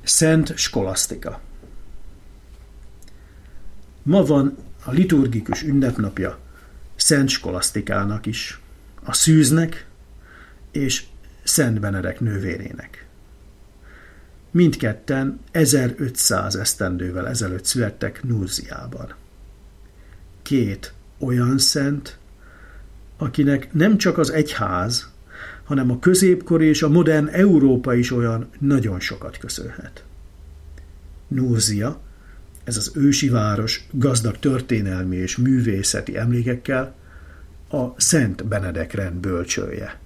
Szent Skolasztika. Ma van a liturgikus ünnepnapja Szent Skolasztikának is, a szűznek és Szent Benedek nővérének. Mindketten 1500 esztendővel ezelőtt születtek Nurziában. Két olyan szent, akinek nem csak az egyház, hanem a középkori és a modern Európa is olyan nagyon sokat köszönhet. Nurzia, ez az ősi város gazdag történelmi és művészeti emlékekkel, a Szent Benedek rend bölcsője.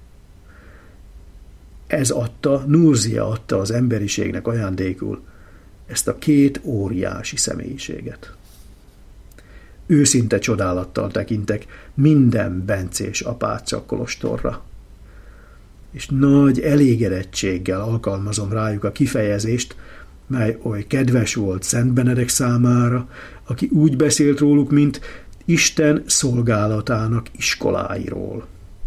Nurzia adta az emberiségnek ajándékul ezt a két óriási személyiséget. Őszinte csodálattal tekintek minden bencés apáca kolostorra, és nagy elégedettséggel alkalmazom rájuk a kifejezést, mely oly kedves volt Szent Benedek számára, aki úgy beszélt róluk, mint Isten szolgálatának iskoláiról.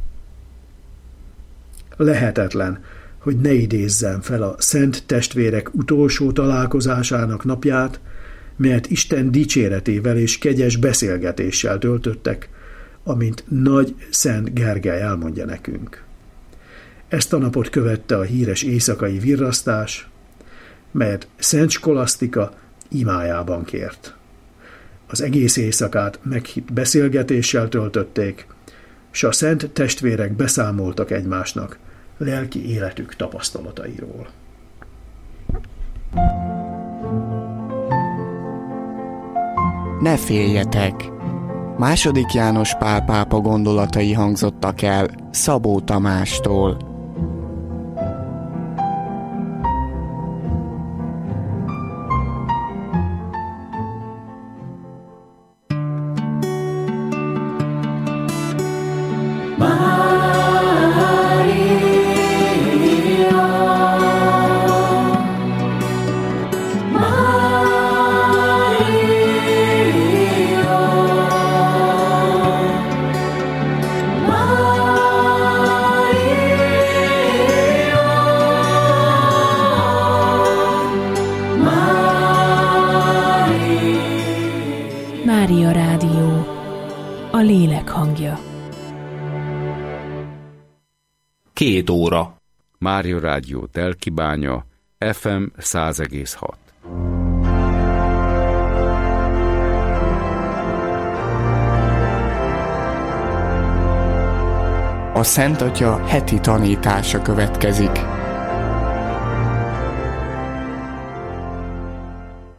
Lehetetlen, hogy ne idézzem fel a szent testvérek utolsó találkozásának napját, melyet Isten dicséretével és kegyes beszélgetéssel töltöttek, amint nagy Szent Gergely elmondja nekünk. Ezt a napot követte a híres éjszakai virrasztás, melyet Szent Skolasztika imájában kért. Az egész éjszakát meghitt beszélgetéssel töltötték, s a szent testvérek beszámoltak egymásnak lelki életük tapasztalatairól. Ne féljetek! II. János Pál pápa gondolatai hangzottak el Szabó Tamástól. Mária Rádió, a lélek hangja. 2 óra. Mária Rádió Telkibánya, FM 100,6. A Szent Atya heti tanítása következik.